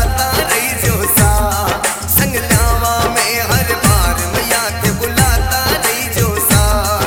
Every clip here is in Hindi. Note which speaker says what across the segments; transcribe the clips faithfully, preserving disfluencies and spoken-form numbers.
Speaker 1: बुलाता रही जो सा, संग ल्यावा में हर बार मैया के बुलाता रही जो सा।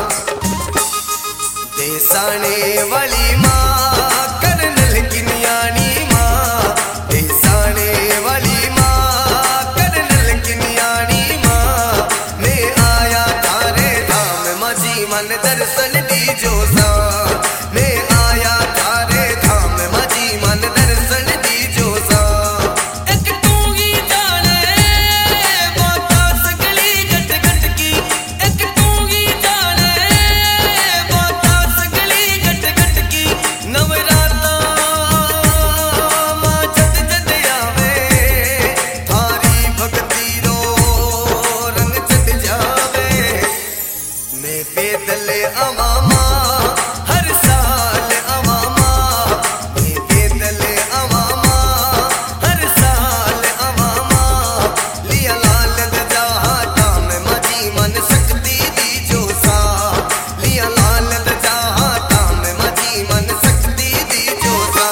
Speaker 1: देसाने वाली माँ करनल की न्याणी माँ, देसाने वाली माँ करनल की न्याणी माँ, मैं आया थारे धाम माझी मन दर्शन दी जो सा, मैं आया थारे धाम माझी मन दर्शन दी जो सा। एक तू ही जाने बाता सगली गट गट की, एक तू ही जाने बाता सगली गट गट की। नवराता माँ जद जद आवे, थारी भक्ति रो रंग चढ़ जावे। मैं पैदल आवा माँ हर साल आवा माँ, मैं पैदल आवा माँ हर साल आवा माँ। लिया लाल ध्वजा हाथा में माझी मन शक्ति दी जो सा, लिया लाल ध्वजा हाथा में माझी मन शक्ति दी जो सा।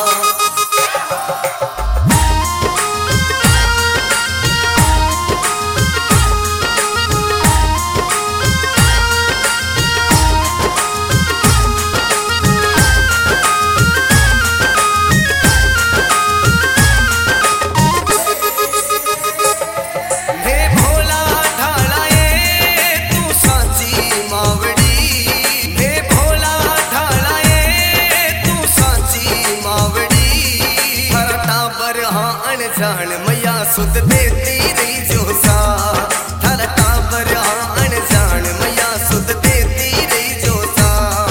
Speaker 1: हे भोला ढालाए तू सांची मावड़ी, हे भोला ढालाए तू सांची मावड़ी। हर टाबर हाँ अनजान मैया सुध देती रही जो सा, हर टाबर हाँ अनजान मैया सुध देती रही जो सा।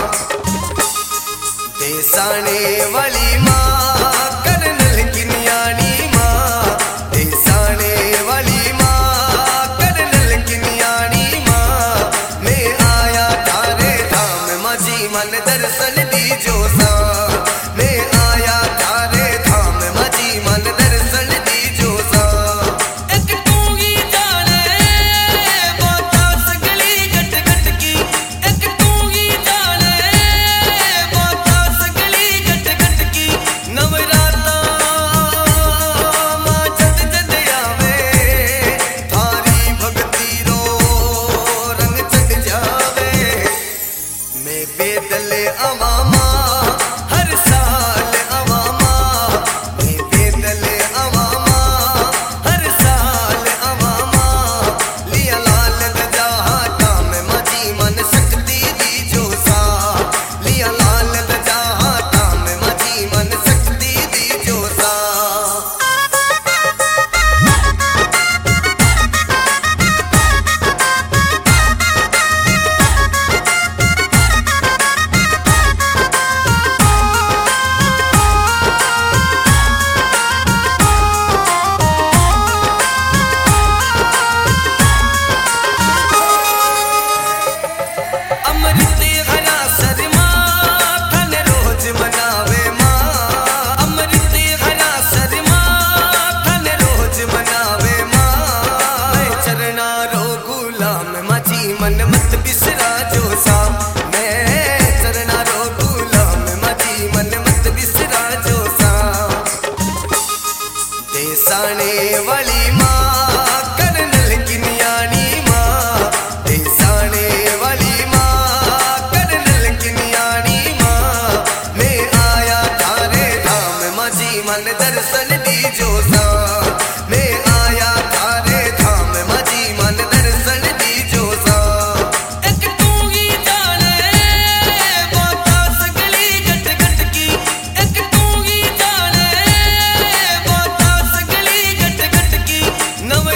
Speaker 1: देसाने वाली माँ करनल की न्याणी माँ, देसाने वाली माँ करनल की न्याणी माँ, मैं आया थारे धाम माझी मन दर्शन दी जो सा, मैं आया थारे धाम माझी मन दर्शन दी जो सा। एक तू ही जाने बाता सगली गट गट की, एक तू ही जाने बाता सगली गट गट की। नवराता माँ जद जद आवे, थारी भक्ति रो रंग चढ़ जावे। मैं पैदल आवा माँ हर साल आवा माँ, मैं पैदल आवा माँ हर साल आवा माँ। लिया लाल ध्वजा हाथा में माझी मन शक्ति दी जो सा, लिया लाल ध्वजा हाथा में माझी मन शक्ति दी जो सा। अमृत हरा शर्मा थन रोज मनावे माँ, अमृत हरा शर्मा थन रोज मनावे माँ। मैं चरना रो गुलाम माझी मन मत बिसरा जो सा, मैं चरना रो गुलाम माझी मन मत बिसरा जो सा। देसाने वाली माँ करनल की न्याणी माँ, देसाने वाली माँ करनल की न्याणी माँ, मैं आया थारे धाम माझी मन दर्शन दी जो सा, मैं आया थारे धाम माझी मन दर्शन दी जो सा। एक तू ही जाने बाता सगली गट गट की, एक तू ही जाने बाता सगली गट गट की। नव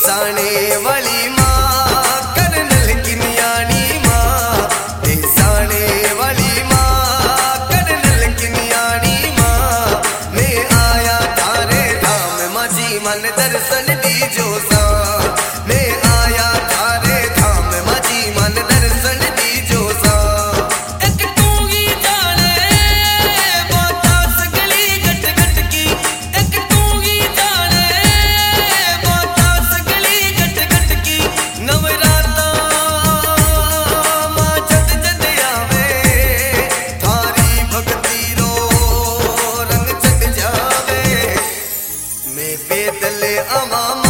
Speaker 1: साणे वाली माँ करनल की न्याणी माँ, हे साणे वाली माँ करनल की न्याणी माँ। मैं आया थारे धाम माझी मन दर्शन दीजो सा, मैं आया थारे धाम माझी मन दर्शन दीजो सा। एक तू ही जाने बाता सगली गट गट की, एक तू ही जाने बाता सगली गट गट की। नवराता माँ जद जद आवे, थारी भक्ति रो रंग चढ़ जावे। मैं पैदल आवा